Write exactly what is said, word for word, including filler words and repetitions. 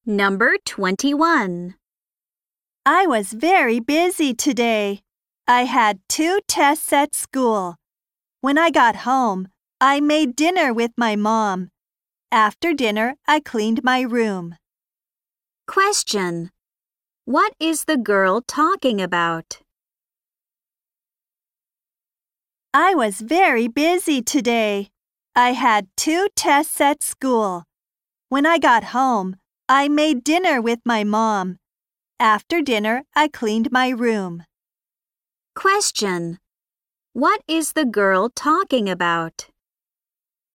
Number twenty-one. I was very busy today. I had two tests at school. When I got home, I made dinner with my mom. After dinner, I cleaned my room. Question. What is the girl talking about? I was very busy today. I had two tests at school. When I got home, I made dinner with my mom. After dinner, I cleaned my room. Question. What is the girl talking about?